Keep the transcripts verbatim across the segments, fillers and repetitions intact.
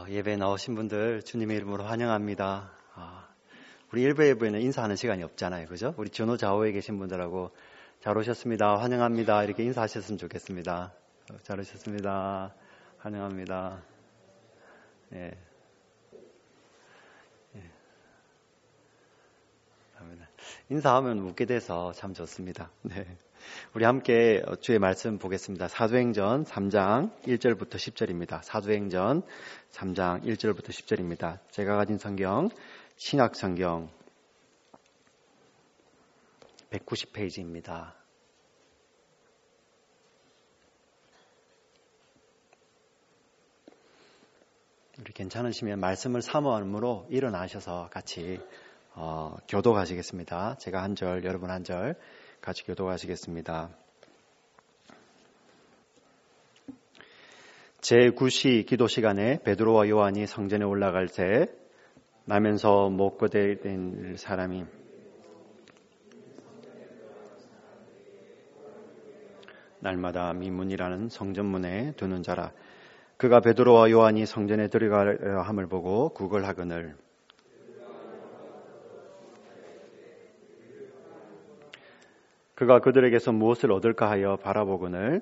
어, 예배에 나오신 분들 주님의 이름으로 환영합니다. 어, 우리 일부 예배에는 인사하는 시간이 없잖아요. 그죠? 우리 전후 좌우에 계신 분들하고 잘 오셨습니다. 환영합니다. 이렇게 인사하셨으면 좋겠습니다. 어, 잘 오셨습니다. 환영합니다. 예. 예. 인사하면 웃게 돼서 참 좋습니다. 네. 우리 함께 주의 말씀 보겠습니다. 사도행전 삼 장 일 절부터 십 절입니다. 사도행전 삼 장 일 절부터 십 절입니다. 제가 가진 성경, 신약성경 백구십 페이지입니다. 우리 괜찮으시면 말씀을 사모함으로 일어나셔서 같이 어, 교도하시겠습니다. 제가 한 절, 여러분 한 절 같이 교도하시겠습니다. 제구 시 기도 시간에 베드로와 요한이 성전에 올라갈 때 나면서 목고대된 사람이 날마다 미문이라는 성전문에 두는 자라. 그가 베드로와 요한이 성전에 들어가려 함을 보고 구걸하거늘 그가 그들에게서 무엇을 얻을까 하여 바라보거늘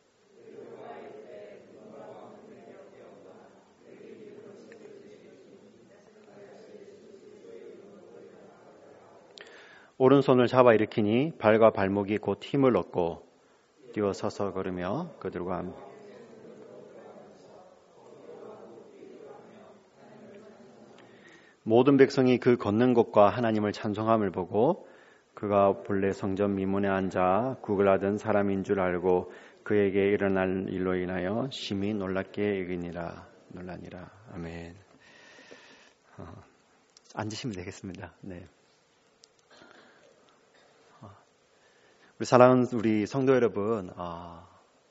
오른손을 잡아 일으키니 발과 발목이 곧 힘을 얻고 뛰어 서서 걸으며 그들과 함 모든 백성이 그 걷는 것과 하나님을 찬송함을 보고 그가 본래 성전 미문에 앉아 구걸하던 사람인 줄 알고 그에게 일어날 일로 인하여 심히 놀랍게 여기니라 놀라니라. 아멘. 어, 앉으시면 되겠습니다. 네. 어, 우리 사랑하는 우리 성도 여러분, 어,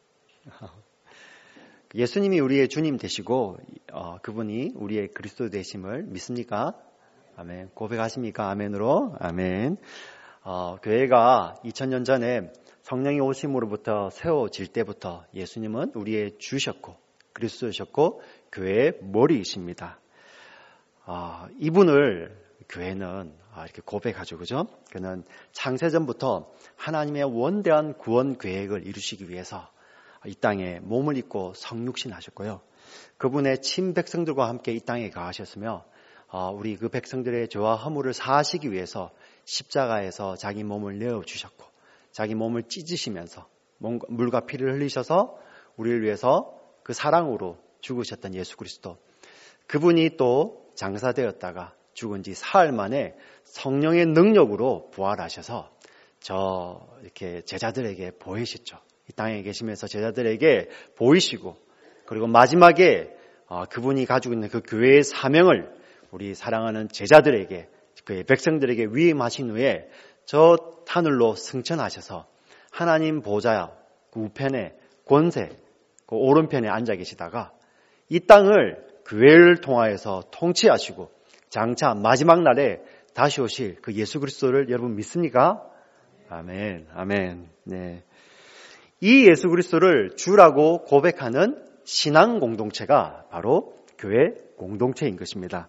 예수님이 우리의 주님 되시고 어, 그분이 우리의 그리스도 되심을 믿습니까? 아멘. 고백하십니까? 아멘으로. 아멘. 어, 교회가 이천 년 전에 성령이 오심으로부터 세워질 때부터 예수님은 우리의 주셨고 그리스도셨고 교회의 머리이십니다. 어, 이분을 교회는 이렇게 고백하죠. 그죠? 그는 창세전부터 하나님의 원대한 구원 계획을 이루시기 위해서 이 땅에 몸을 입고 성육신 하셨고요. 그분의 친백성들과 함께 이 땅에 가하셨으며 어, 우리 그 백성들의 죄와 허물을 사하시기 위해서 십자가에서 자기 몸을 내어주셨고 자기 몸을 찢으시면서 물과 피를 흘리셔서 우리를 위해서 그 사랑으로 죽으셨던 예수 그리스도, 그분이 또 장사되었다가 죽은 지 사흘 만에 성령의 능력으로 부활하셔서 저 이렇게 제자들에게 보이시죠. 이 땅에 계시면서 제자들에게 보이시고 그리고 마지막에 어, 그분이 가지고 있는 그 교회의 사명을 우리 사랑하는 제자들에게 그의 백성들에게 위임하신 후에 저 하늘로 승천하셔서 하나님 보좌 그 우편에 권세 그 오른편에 앉아 계시다가 이 땅을 교회를 통하여서 통치하시고 장차 마지막 날에 다시 오실 그 예수 그리스도를 여러분 믿습니까? 아멘, 아멘. 네. 이 예수 그리스도를 주라고 고백하는 신앙 공동체가 바로 교회 공동체인 것입니다.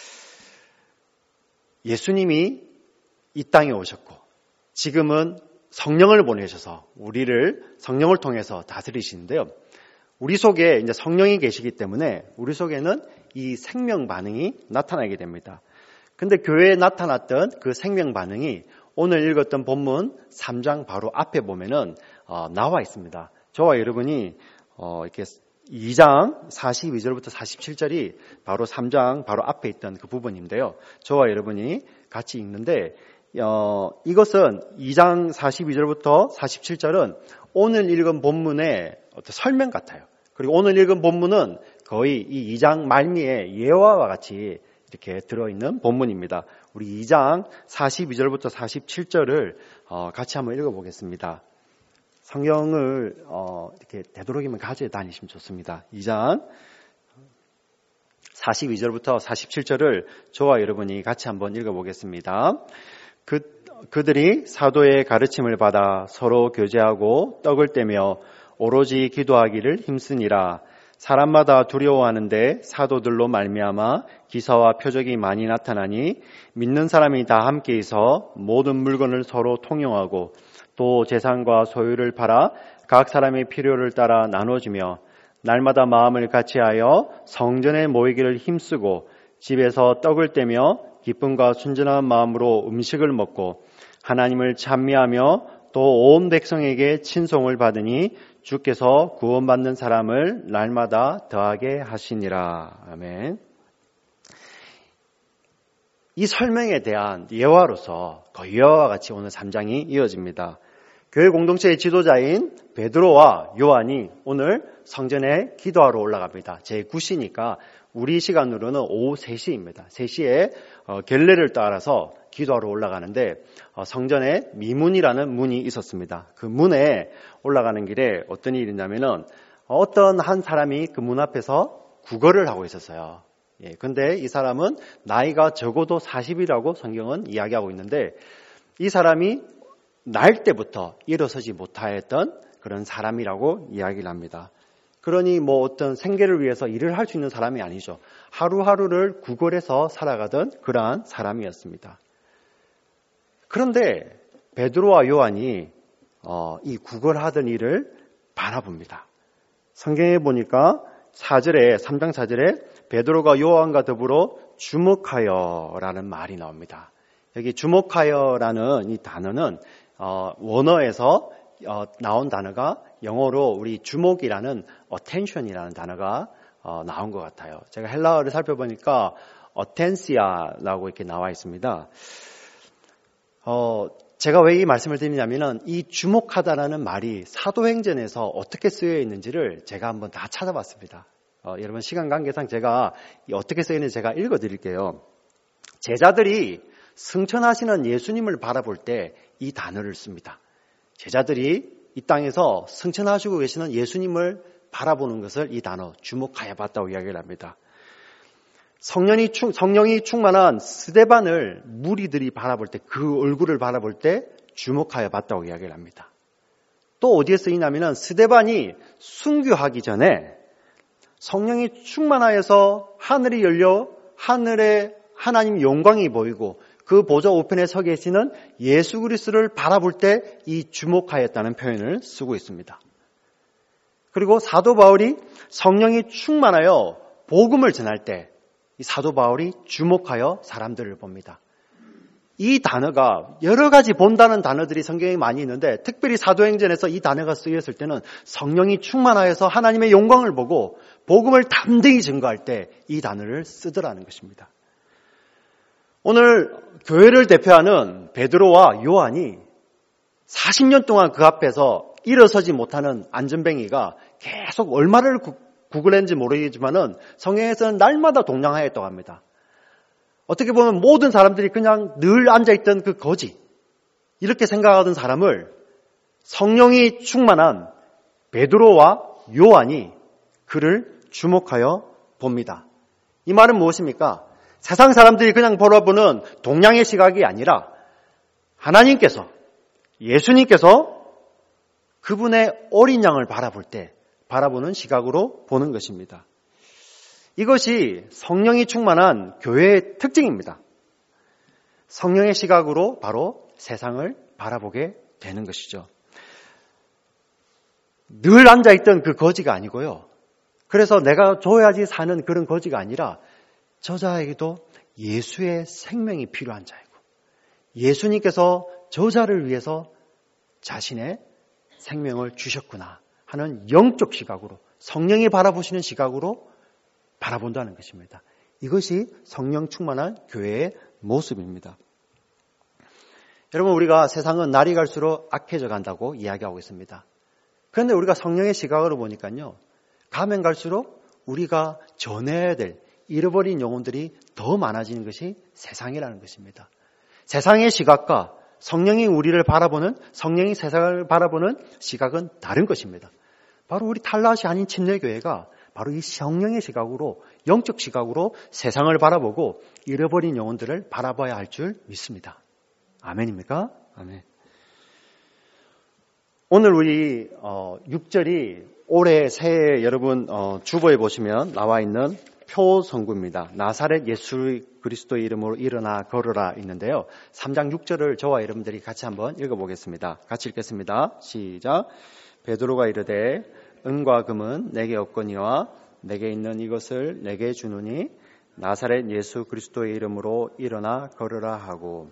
예수님이 이 땅에 오셨고 지금은 성령을 보내셔서 우리를 성령을 통해서 다스리시는데요. 우리 속에 이제 성령이 계시기 때문에 우리 속에는 이 생명 반응이 나타나게 됩니다. 근데 교회에 나타났던 그 생명 반응이 오늘 읽었던 본문 삼 장 바로 앞에 보면은 어, 나와 있습니다. 저와 여러분이 어, 이렇게 이 장 사십이 절부터 사십칠 절이 바로 삼 장 바로 앞에 있던 그 부분인데요. 저와 여러분이 같이 읽는데 어, 이것은 이 장 사십이 절부터 사십칠 절은 오늘 읽은 본문의 어떤 설명 같아요. 그리고 오늘 읽은 본문은 거의 이 이 장 말미에 예화와 같이 이렇게 들어있는 본문입니다. 우리 이 장 사십이 절부터 사십칠 절을 어, 같이 한번 읽어보겠습니다. 성경을 어, 이렇게 되도록이면 가져다 다니시면 좋습니다. 이 장 사십이 절부터 사십칠 절을 저와 여러분이 같이 한번 읽어보겠습니다. 그, 그들이 사도의 가르침을 받아 서로 교제하고 떡을 떼며 오로지 기도하기를 힘쓰니라. 사람마다 두려워하는데 사도들로 말미암아 기사와 표적이 많이 나타나니 믿는 사람이 다 함께 있어 모든 물건을 서로 통용하고 또 재산과 소유를 팔아 각 사람의 필요를 따라 나눠주며 날마다 마음을 같이하여 성전에 모이기를 힘쓰고 집에서 떡을 떼며 기쁨과 순전한 마음으로 음식을 먹고 하나님을 찬미하며 또 온 백성에게 친송을 받으니 주께서 구원받는 사람을 날마다 더하게 하시니라. 아멘. 이 설명에 대한 예화로서 거의 예화와 같이 오늘 삼 장이 이어집니다. 교회 공동체의 지도자인 베드로와 요한이 오늘 성전에 기도하러 올라갑니다. 제구 시니까 우리 시간으로는 오후 세 시입니다. 세 시에 겔레를 따라서 기도하러 올라가는데 성전에 미문이라는 문이 있었습니다. 그 문에 올라가는 길에 어떤 일이 있냐면은 어떤 한 사람이 그 문 앞에서 구걸을 하고 있었어요. 예, 근데 이 사람은 나이가 적어도 사십이라고 성경은 이야기하고 있는데 이 사람이 날 때부터 일어서지 못하였던 그런 사람이라고 이야기를 합니다. 그러니 뭐 어떤 생계를 위해서 일을 할 수 있는 사람이 아니죠. 하루하루를 구걸해서 살아가던 그러한 사람이었습니다. 그런데 베드로와 요한이 어, 이 구걸하던 일을 바라봅니다. 성경에 보니까 사 절에 삼 장 사 절에 베드로가 요한과 더불어 주목하여라는 말이 나옵니다. 여기 주목하여라는 이 단어는 어, 원어에서 어, 나온 단어가 영어로 우리 주목이라는 attention이라는 단어가 어, 나온 것 같아요. 제가 헬라어를 살펴보니까 attensia라고 이렇게 나와 있습니다. 어, 제가 왜 이 말씀을 드리냐면은 이 주목하다라는 말이 사도행전에서 어떻게 쓰여 있는지를 제가 한번 다 찾아봤습니다. 어, 여러분 시간 관계상 제가 어떻게 쓰여 있는지 제가 읽어드릴게요. 제자들이 승천하시는 예수님을 바라볼 때 이 단어를 씁니다. 제자들이 이 땅에서 승천하시고 계시는 예수님을 바라보는 것을 이 단어 주목하여 봤다고 이야기를 합니다. 성령이, 충, 성령이 충만한 스데반을 무리들이 바라볼 때 그 얼굴을 바라볼 때 주목하여 봤다고 이야기를 합니다. 또 어디에 쓰이냐면 스데반이 순교하기 전에 성령이 충만하여서 하늘이 열려 하늘에 하나님 영광이 보이고 그 보좌 우편에 서 계시는 예수 그리스도를 바라볼 때 이 주목하였다는 표현을 쓰고 있습니다. 그리고 사도 바울이 성령이 충만하여 복음을 전할 때 이 사도 바울이 주목하여 사람들을 봅니다. 이 단어가 여러 가지 본다는 단어들이 성경에 많이 있는데 특별히 사도행전에서 이 단어가 쓰였을 때는 성령이 충만하여서 하나님의 영광을 보고 복음을 담대히 증거할 때 이 단어를 쓰더라는 것입니다. 오늘 교회를 대표하는 베드로와 요한이 사십 년 동안 그 앞에서 일어서지 못하는 안전뱅이가 계속 얼마를 구걸했는지 모르겠지만은 성경에서는 날마다 동냥하였다고 합니다. 어떻게 보면 모든 사람들이 그냥 늘 앉아있던 그 거지, 이렇게 생각하던 사람을 성령이 충만한 베드로와 요한이 그를 주목하여 봅니다. 이 말은 무엇입니까? 세상 사람들이 그냥 바라보는 동양의 시각이 아니라 하나님께서, 예수님께서 그분의 어린 양을 바라볼 때 바라보는 시각으로 보는 것입니다. 이것이 성령이 충만한 교회의 특징입니다. 성령의 시각으로 바로 세상을 바라보게 되는 것이죠. 늘 앉아있던 그 거지가 아니고요. 그래서 내가 줘야지 사는 그런 거지가 아니라 저자에게도 예수의 생명이 필요한 자이고 예수님께서 저자를 위해서 자신의 생명을 주셨구나 하는 영적 시각으로 성령이 바라보시는 시각으로 바라본다는 것입니다. 이것이 성령 충만한 교회의 모습입니다. 여러분, 우리가 세상은 날이 갈수록 악해져 간다고 이야기하고 있습니다. 그런데 우리가 성령의 시각으로 보니까요, 가면 갈수록 우리가 전해야 될 잃어버린 영혼들이 더 많아지는 것이 세상이라는 것입니다. 세상의 시각과 성령이 우리를 바라보는, 성령이 세상을 바라보는 시각은 다른 것입니다. 바로 우리 탈라시 아닌 침례교회가 바로 이 성령의 시각으로, 영적 시각으로 세상을 바라보고 잃어버린 영혼들을 바라봐야 할 줄 믿습니다. 아멘입니까? 아멘. 오늘 우리 육 절이 올해 새해 여러분 어, 주보에 보시면 나와 있는 표성구입니다. 나사렛 예수 그리스도의 이름으로 일어나 걸으라 있는데요. 삼 장 육 절을 저와 여러분들이 같이 한번 읽어보겠습니다. 같이 읽겠습니다. 시작. 베드로가 이르되 은과 금은 내게 없거니와 내게 있는 이것을 내게 주노니 나사렛 예수 그리스도의 이름으로 일어나 걸으라 하고.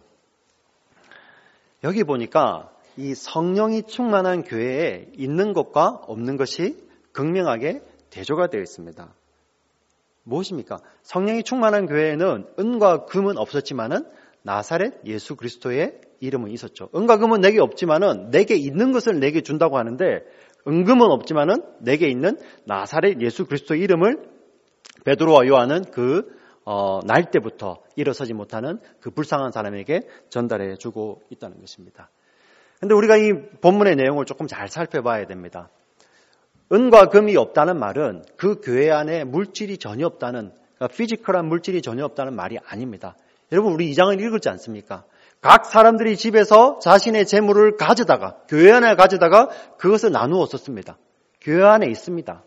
여기 보니까 이 성령이 충만한 교회에 있는 것과 없는 것이 극명하게 대조가 되어 있습니다. 무엇입니까? 성령이 충만한 교회에는 은과 금은 없었지만은 나사렛 예수 그리스도의 이름은 있었죠. 은과 금은 내게 없지만은 내게 있는 것을 내게 준다고 하는데 은금은 없지만은 내게 있는 나사렛 예수 그리스도의 이름을 베드로와 요한은 그 어, 날 때부터 일어서지 못하는 그 불쌍한 사람에게 전달해 주고 있다는 것입니다. 그런데 우리가 이 본문의 내용을 조금 잘 살펴봐야 됩니다. 은과 금이 없다는 말은 그 교회 안에 물질이 전혀 없다는, 그러니까 피지컬한 물질이 전혀 없다는 말이 아닙니다. 여러분, 우리 이 장을 읽었지 않습니까? 각 사람들이 집에서 자신의 재물을 가져다가, 교회 안에 가져다가 그것을 나누어 썼습니다. 교회 안에 있습니다.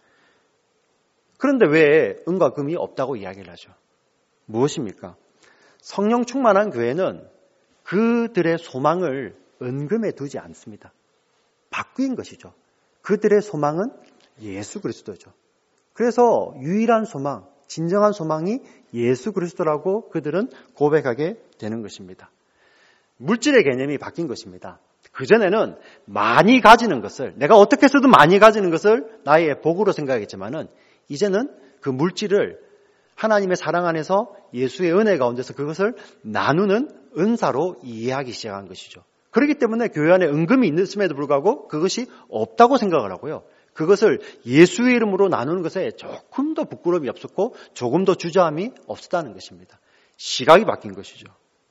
그런데 왜 은과 금이 없다고 이야기를 하죠? 무엇입니까? 성령 충만한 교회는 그들의 소망을 은금에 두지 않습니다. 바뀐 것이죠. 그들의 소망은 예수 그리스도죠. 그래서 유일한 소망, 진정한 소망이 예수 그리스도라고 그들은 고백하게 되는 것입니다. 물질의 개념이 바뀐 것입니다. 그전에는 많이 가지는 것을, 내가 어떻게 해서든 많이 가지는 것을 나의 복으로 생각했지만은 이제는 그 물질을 하나님의 사랑 안에서 예수의 은혜 가운데서 그것을 나누는 은사로 이해하기 시작한 것이죠. 그렇기 때문에 교회 안에 은금이 있음에도 불구하고 그것이 없다고 생각을 하고요. 그것을 예수의 이름으로 나누는 것에 조금 더 부끄러움이 없었고 조금 더 주저함이 없었다는 것입니다. 시각이 바뀐 것이죠.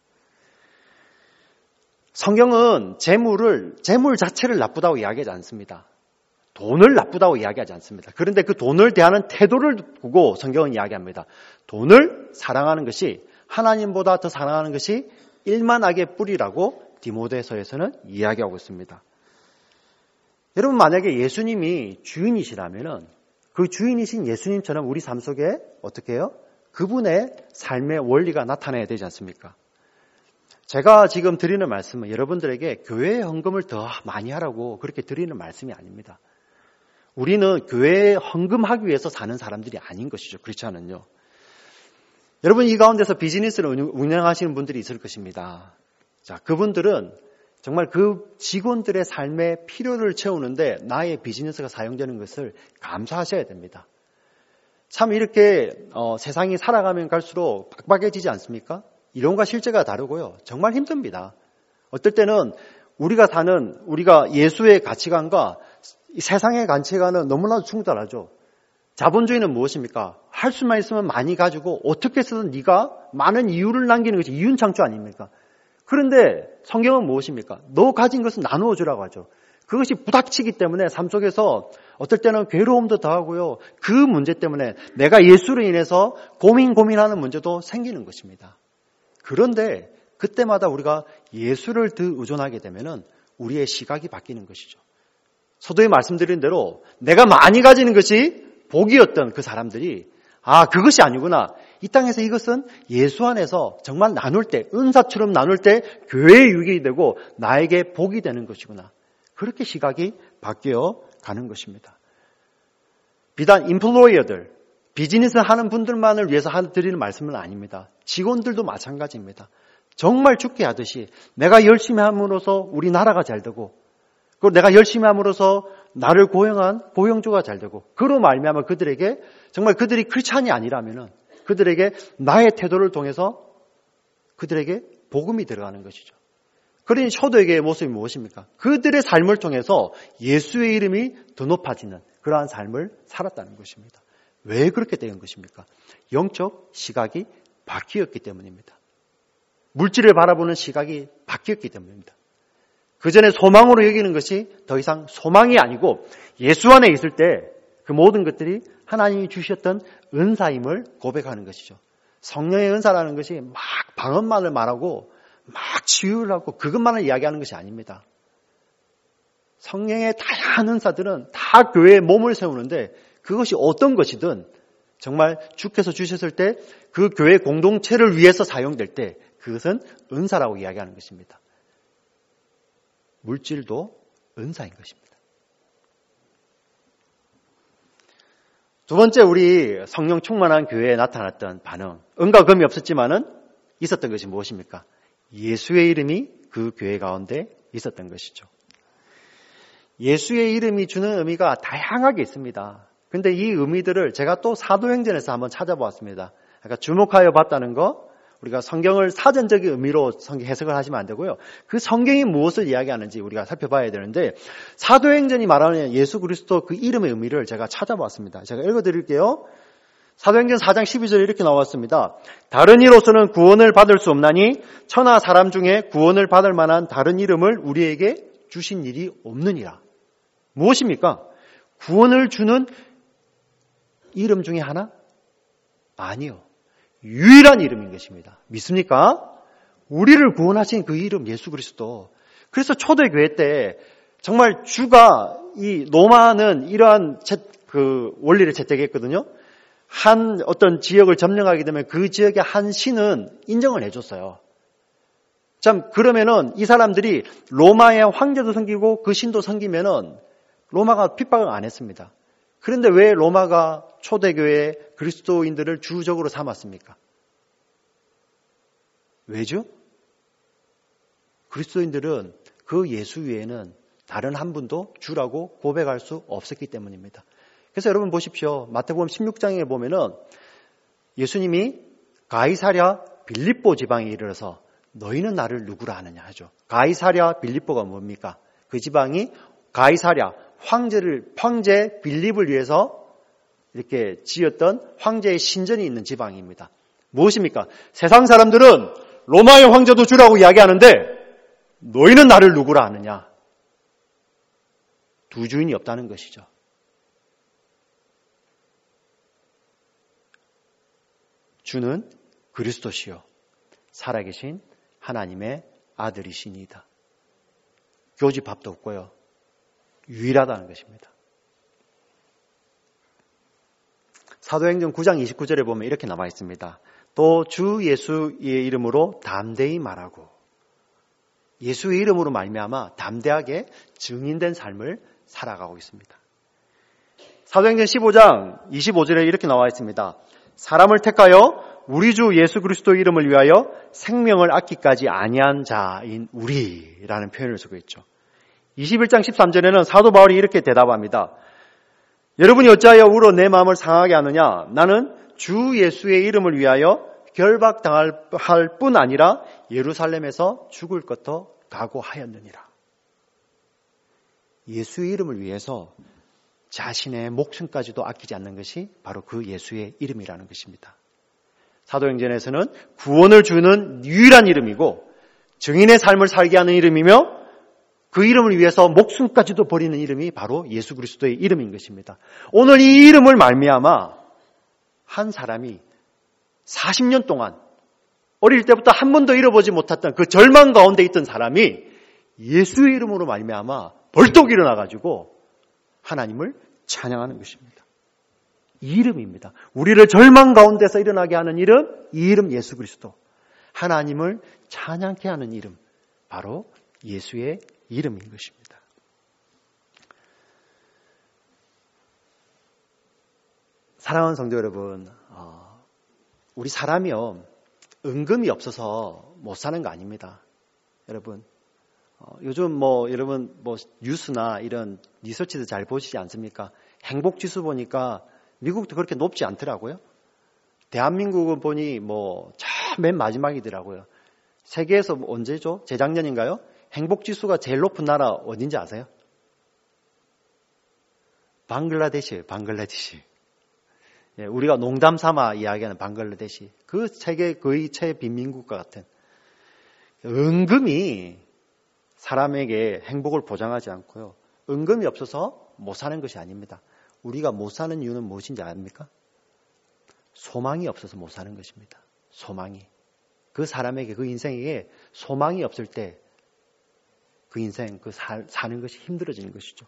성경은 재물을, 재물 자체를 나쁘다고 이야기하지 않습니다. 돈을 나쁘다고 이야기하지 않습니다. 그런데 그 돈을 대하는 태도를 보고 성경은 이야기합니다. 돈을 사랑하는 것이, 하나님보다 더 사랑하는 것이 일만악의 뿌리라고 디모데서에서는 이야기하고 있습니다. 여러분, 만약에 예수님이 주인이시라면은 그 주인이신 예수님처럼 우리 삶 속에 어떻게 해요? 그분의 삶의 원리가 나타나야 되지 않습니까? 제가 지금 드리는 말씀은 여러분들에게 교회의 헌금을 더 많이 하라고 그렇게 드리는 말씀이 아닙니다. 우리는 교회에 헌금하기 위해서 사는 사람들이 아닌 것이죠. 그렇지 않은요. 여러분, 이 가운데서 비즈니스를 운영하시는 분들이 있을 것입니다. 자, 그분들은 정말 그 직원들의 삶의 필요를 채우는데 나의 비즈니스가 사용되는 것을 감사하셔야 됩니다. 참 이렇게 어, 세상이 살아가면 갈수록 빡빡해지지 않습니까? 이론과 실제가 다르고요. 정말 힘듭니다. 어떨 때는 우리가 사는, 우리가 예수의 가치관과 세상의 가치관은 너무나도 충돌하죠. 자본주의는 무엇입니까? 할 수만 있으면 많이 가지고 어떻게 해서든 네가 많은 이유를 남기는 것이 이윤창조 아닙니까? 그런데 성경은 무엇입니까? 너 가진 것은 나누어 주라고 하죠. 그것이 부닥치기 때문에 삶 속에서 어떨 때는 괴로움도 더하고요. 그 문제 때문에 내가 예수로 인해서 고민 고민하는 문제도 생기는 것입니다. 그런데 그때마다 우리가 예수를 더 의존하게 되면은 우리의 시각이 바뀌는 것이죠. 서두에 말씀드린 대로 내가 많이 가지는 것이 복이었던 그 사람들이 아, 그것이 아니구나. 이 땅에서 이것은 예수 안에서 정말 나눌 때, 은사처럼 나눌 때 교회의 유익이 되고 나에게 복이 되는 것이구나. 그렇게 시각이 바뀌어 가는 것입니다. 비단 인플로이어들, 비즈니스 하는 분들만을 위해서 드리는 말씀은 아닙니다. 직원들도 마찬가지입니다. 정말 죽게 하듯이 내가 열심히 함으로써 우리 나라가 잘 되고, 그리고 내가 열심히 함으로써 나를 고용한 고용주가 잘 되고, 그로 말미암아 그들에게 정말 그들이 크리스찬이 아니라면은 그들에게 나의 태도를 통해서 그들에게 복음이 들어가는 것이죠. 그러니 초대교회의 모습이 무엇입니까? 그들의 삶을 통해서 예수의 이름이 더 높아지는 그러한 삶을 살았다는 것입니다. 왜 그렇게 된 것입니까? 영적 시각이 바뀌었기 때문입니다. 물질을 바라보는 시각이 바뀌었기 때문입니다. 그전에 소망으로 여기는 것이 더 이상 소망이 아니고 예수 안에 있을 때 그 모든 것들이 하나님이 주셨던 은사임을 고백하는 것이죠. 성령의 은사라는 것이 막 방언만을 말하고 막 치유를 하고 그것만을 이야기하는 것이 아닙니다. 성령의 다양한 은사들은 다 교회에 몸을 세우는데 그것이 어떤 것이든 정말 주께서 주셨을 때 그 교회 공동체를 위해서 사용될 때 그것은 은사라고 이야기하는 것입니다. 물질도 은사인 것입니다. 두 번째, 우리 성령 충만한 교회에 나타났던 반응, 은과 금이 없었지만은 있었던 것이 무엇입니까? 예수의 이름이 그 교회 가운데 있었던 것이죠. 예수의 이름이 주는 의미가 다양하게 있습니다. 그런데 이 의미들을 제가 또 사도행전에서 한번 찾아보았습니다. 그러니까 주목하여 봤다는 거, 우리가 성경을 사전적인 의미로 해석을 하시면 안 되고요. 그 성경이 무엇을 이야기하는지 우리가 살펴봐야 되는데, 사도행전이 말하는 예수 그리스도 그 이름의 의미를 제가 찾아봤습니다. 제가 읽어드릴게요. 사도행전 사 장 십이 절에 이렇게 나왔습니다. 다른 이로서는 구원을 받을 수 없나니 천하 사람 중에 구원을 받을 만한 다른 이름을 우리에게 주신 일이 없느니라. 무엇입니까? 구원을 주는 이름 중에 하나? 아니요. 유일한 이름인 것입니다. 믿습니까? 우리를 구원하신 그 이름 예수 그리스도. 그래서 초대교회 때 정말 주가 이 로마는 이러한 그 원리를 채택했거든요. 한 어떤 지역을 점령하게 되면 그 지역의 한 신은 인정을 해줬어요. 참 그러면은 이 사람들이 로마의 황제도 섬기고 그 신도 섬기면은 로마가 핍박을 안 했습니다. 그런데 왜 로마가 초대교회 그리스도인들을 주적으로 삼았습니까? 왜죠? 그리스도인들은 그 예수 외에는 다른 한 분도 주라고 고백할 수 없었기 때문입니다. 그래서 여러분 보십시오. 마태복음 십육 장에 보면은 예수님이 가이사랴 빌립보 지방에 이르러서 너희는 나를 누구라 하느냐 하죠. 가이사랴 빌립보가 뭡니까? 그 지방이 가이사랴 황제를 황제 빌립을 위해서 이렇게 지었던 황제의 신전이 있는 지방입니다. 무엇입니까? 세상 사람들은 로마의 황제도 주라고 이야기하는데 너희는 나를 누구라 하느냐? 두 주인이 없다는 것이죠. 주는 그리스도시요 살아계신 하나님의 아들이시니이다. 교집합도 없고요. 유일하다는 것입니다. 사도행전 구 장 이십구 절에 보면 이렇게 나와 있습니다. 또 주 예수의 이름으로 담대히 말하고, 예수의 이름으로 말미암아 담대하게 증인된 삶을 살아가고 있습니다. 사도행전 십오 장 이십오 절에 이렇게 나와 있습니다. 사람을 택하여 우리 주 예수 그리스도의 이름을 위하여 생명을 아끼까지 아니한 자인 우리라는 표현을 쓰고 있죠. 이십일 장 십삼 절에는 사도 바울이 이렇게 대답합니다. 여러분이 어찌하여 울어 내 마음을 상하게 하느냐? 나는 주 예수의 이름을 위하여 결박당할 뿐 아니라 예루살렘에서 죽을 것도 각오하였느니라. 예수의 이름을 위해서 자신의 목숨까지도 아끼지 않는 것이 바로 그 예수의 이름이라는 것입니다. 사도행전에서는 구원을 주는 유일한 이름이고 증인의 삶을 살게 하는 이름이며 그 이름을 위해서 목숨까지도 버리는 이름이 바로 예수 그리스도의 이름인 것입니다. 오늘 이 이름을 말미암아 한 사람이 사십 년 동안 어릴 때부터 한 번도 잃어보지 못했던 그 절망 가운데 있던 사람이 예수의 이름으로 말미암아 벌떡 일어나가지고 하나님을 찬양하는 것입니다. 이 이름입니다. 우리를 절망 가운데서 일어나게 하는 이름, 이 이름 예수 그리스도. 하나님을 찬양케 하는 이름, 바로 예수의 이름인 것입니다. 사랑하는 성도 여러분, 우리 사람이요 은금이 없어서 못 사는 거 아닙니다. 여러분, 요즘 뭐 여러분 뭐 뉴스나 이런 리서치도 잘 보시지 않습니까? 행복 지수 보니까 미국도 그렇게 높지 않더라고요. 대한민국은 보니 뭐 맨 마지막이더라고요. 세계에서 언제죠? 재작년인가요? 행복 지수가 제일 높은 나라 어딘지 아세요? 방글라데시예요. 방글라데시. 예, 우리가 농담 삼아 이야기하는 방글라데시. 그 세계 거의 최빈민국과 같은. 은금이 사람에게 행복을 보장하지 않고요. 은금이 없어서 못 사는 것이 아닙니다. 우리가 못 사는 이유는 무엇인지 압니까? 소망이 없어서 못 사는 것입니다. 소망이. 그 사람에게, 그 인생에게 소망이 없을 때 그 인생, 그 살, 사는 것이 힘들어지는 것이죠.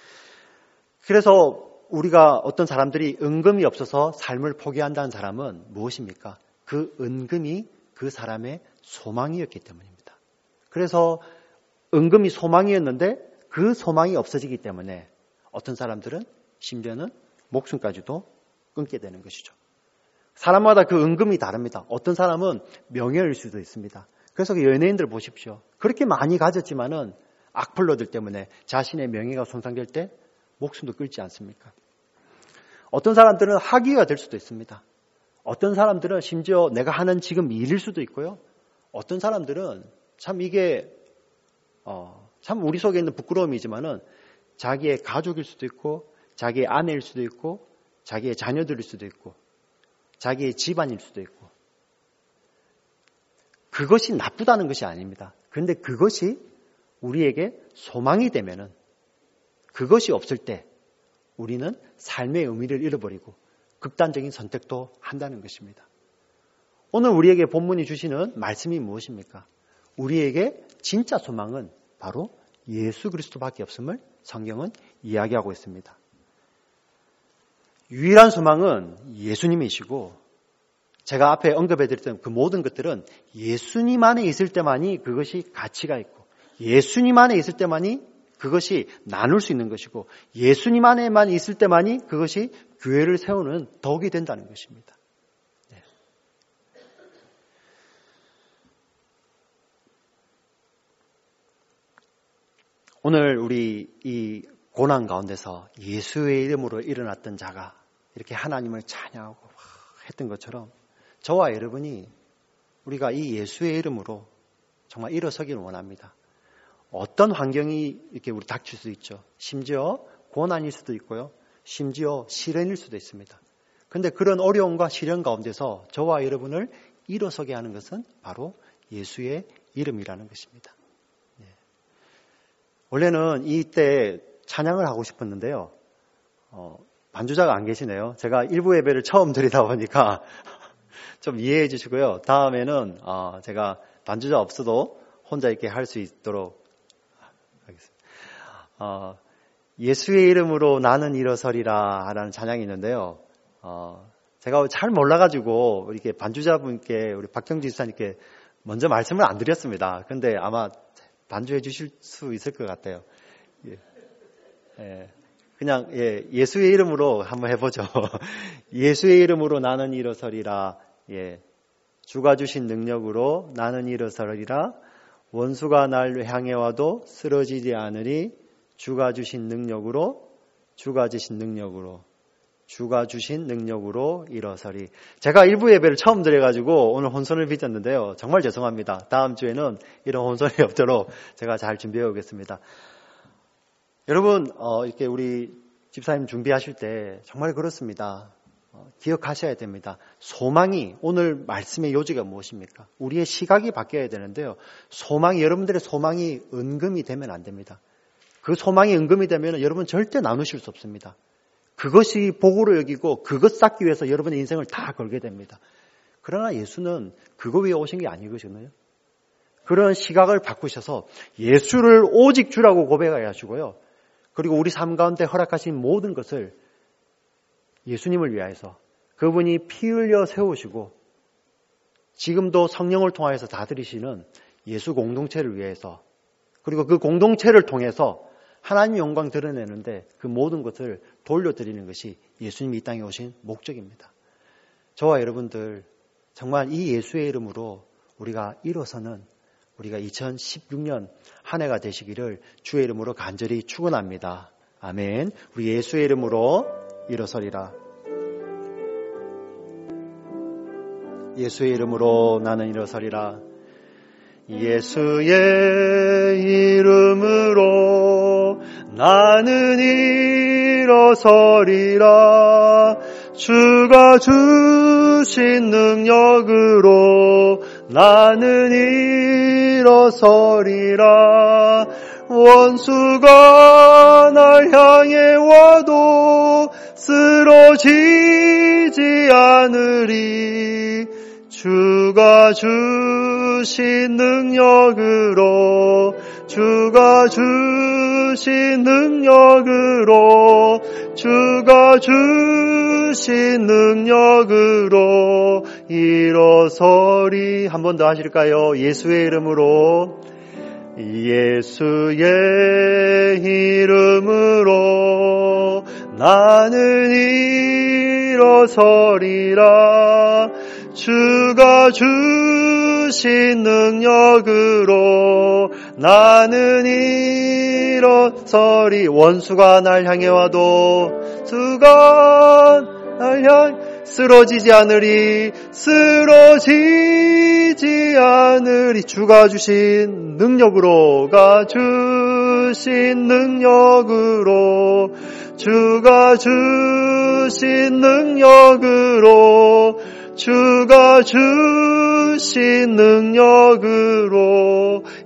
그래서 우리가 어떤 사람들이 은금이 없어서 삶을 포기한다는 사람은 무엇입니까? 그 은금이 그 사람의 소망이었기 때문입니다. 그래서 은금이 소망이었는데 그 소망이 없어지기 때문에 어떤 사람들은 심지어는 목숨까지도 끊게 되는 것이죠. 사람마다 그 은금이 다릅니다. 어떤 사람은 명예일 수도 있습니다. 그래서 그 연예인들 보십시오. 그렇게 많이 가졌지만은 악플러들 때문에 자신의 명예가 손상될 때 목숨도 끊지 않습니까? 어떤 사람들은 학위가 될 수도 있습니다. 어떤 사람들은 심지어 내가 하는 지금 일일 수도 있고요. 어떤 사람들은 참 이게 어, 참 우리 속에 있는 부끄러움이지만은 자기의 가족일 수도 있고 자기의 아내일 수도 있고 자기의 자녀들일 수도 있고 자기의 집안일 수도 있고 그것이 나쁘다는 것이 아닙니다. 그런데 그것이 우리에게 소망이 되면은 그것이 없을 때 우리는 삶의 의미를 잃어버리고 극단적인 선택도 한다는 것입니다. 오늘 우리에게 본문이 주시는 말씀이 무엇입니까? 우리에게 진짜 소망은 바로 예수 그리스도밖에 없음을 성경은 이야기하고 있습니다. 유일한 소망은 예수님이시고 제가 앞에 언급해드렸던 그 모든 것들은 예수님 안에 있을 때만이 그것이 가치가 있고 예수님 안에 있을 때만이 그것이 나눌 수 있는 것이고 예수님 안에만 있을 때만이 그것이 교회를 세우는 덕이 된다는 것입니다. 네. 오늘 우리 이 고난 가운데서 예수의 이름으로 일어났던 자가 이렇게 하나님을 찬양하고 했던 것처럼 저와 여러분이 우리가 이 예수의 이름으로 정말 일어서기를 원합니다. 어떤 환경이 이렇게 우리 닥칠 수 있죠. 심지어 고난일 수도 있고요. 심지어 시련일 수도 있습니다. 그런데 그런 어려움과 시련 가운데서 저와 여러분을 일어서게 하는 것은 바로 예수의 이름이라는 것입니다. 네. 원래는 이때 찬양을 하고 싶었는데요. 어, 반주자가 안 계시네요. 제가 일부 예배를 처음 드리다 보니까 좀 이해해 주시고요. 다음에는 어, 제가 반주자 없어도 혼자 이렇게 할 수 있도록 하겠습니다. 어, 예수의 이름으로 나는 일어서리라 라는 찬양이 있는데요. 어, 제가 잘 몰라가지고 이렇게 반주자분께 우리 박경주 집사님께 먼저 말씀을 안 드렸습니다. 그런데 아마 반주해 주실 수 있을 것 같아요. 예. 예. 그냥 예, 예수의 이름으로 한번 해보죠. 예수의 이름으로 나는 일어서리라. 예, 주가 주신 능력으로 나는 일어서리라. 원수가 날 향해 와도 쓰러지지 않으리. 주가 주신 능력으로 주가 주신 능력으로 주가 주신 능력으로 일어서리. 제가 일부 예배를 처음 드려가지고 오늘 혼선을 빚었는데요. 정말 죄송합니다. 다음 주에는 이런 혼선이 없도록 제가 잘 준비해 오겠습니다. 여러분 어, 이렇게 우리 집사님 준비하실 때 정말 그렇습니다. 어, 기억하셔야 됩니다. 소망이 오늘 말씀의 요지가 무엇입니까? 우리의 시각이 바뀌어야 되는데요. 소망이 여러분들의 소망이 은금이 되면 안 됩니다. 그 소망이 은금이 되면 여러분 절대 나누실 수 없습니다. 그것이 복으로 여기고 그것 쌓기 위해서 여러분의 인생을 다 걸게 됩니다. 그러나 예수는 그거 위해 오신 게 아니거든요. 그런 시각을 바꾸셔서 예수를 오직 주라고 고백하게 하시고요. 그리고 우리 삶 가운데 허락하신 모든 것을 예수님을 위하여서 그분이 피 흘려 세우시고 지금도 성령을 통하여서 다스리시는 예수 공동체를 위해서 그리고 그 공동체를 통해서 하나님의 영광 드러내는데 그 모든 것을 돌려드리는 것이 예수님이 이 땅에 오신 목적입니다. 저와 여러분들 정말 이 예수의 이름으로 우리가 일어서는 우리가 이천십육 년 한 해가 되시기를 주의 이름으로 간절히 축원합니다. 아멘. 우리 예수의 이름으로 일어서리라. 예수의 이름으로 나는 일어서리라. 예수의 이름으로 나는 일어서리라. 주가 주신 능력으로 나는 일어서리라. 원수가 날 향해 와도 쓰러지지 않으리. 주가 주신 능력으로 주가 주신 능력으로 주가 주신 능력으로 일어서리. 한 번 더 하실까요? 예수의 이름으로 예수의 이름으로 나는 일어서리라. 주가 주신 능력으로 나는 일어서리. 원수가 날 향해 와도 주가 날 향해 쓰러지지 않으리. 쓰러지지 않으리. 주가 주신 능력으로 가 주신 능력으로 주가 주신 능력으로 주가 주신 능력으로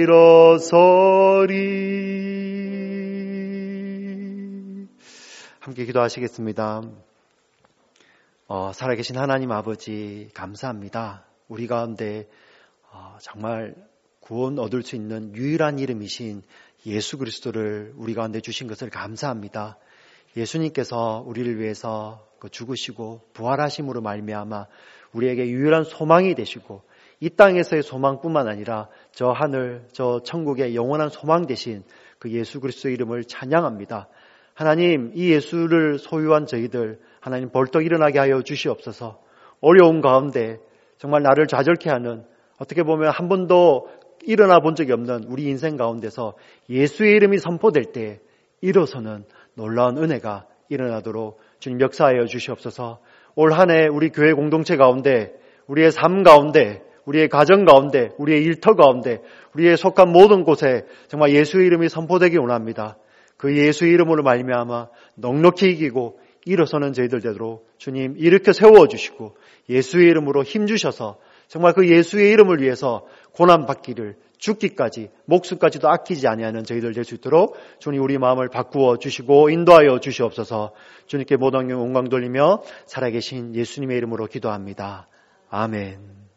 일어서리. 함께 기도하시겠습니다. 어, 살아계신 하나님 아버지 감사합니다. 우리 가운데 어, 정말 구원 얻을 수 있는 유일한 이름이신 예수 그리스도를 우리 가운데 주신 것을 감사합니다. 예수님께서 우리를 위해서 죽으시고 부활하심으로 말미암아 우리에게 유일한 소망이 되시고 이 땅에서의 소망뿐만 아니라 저 하늘 저 천국의 영원한 소망 되신 그 예수 그리스도의 이름을 찬양합니다. 하나님, 이 예수를 소유한 저희들 하나님 벌떡 일어나게 하여 주시옵소서. 어려운 가운데 정말 나를 좌절케 하는, 어떻게 보면 한 번도 일어나 본 적이 없는 우리 인생 가운데서 예수의 이름이 선포될 때 일어서는 놀라운 은혜가 일어나도록 주님 역사하여 주시옵소서. 올 한 해 우리 교회 공동체 가운데, 우리의 삶 가운데, 우리의 가정 가운데, 우리의 일터 가운데, 우리의 속한 모든 곳에 정말 예수의 이름이 선포되기 원합니다. 그 예수의 이름으로 말미암아 넉넉히 이기고 일어서는 저희들 되도록 주님 일으켜 세워주시고 예수의 이름으로 힘주셔서 정말 그 예수의 이름을 위해서 고난받기를 죽기까지 목숨까지도 아끼지 아니하는 저희들 될 수 있도록 주님 우리 마음을 바꾸어 주시고 인도하여 주시옵소서. 주님께 모든 영광 돌리며 살아계신 예수님의 이름으로 기도합니다. 아멘.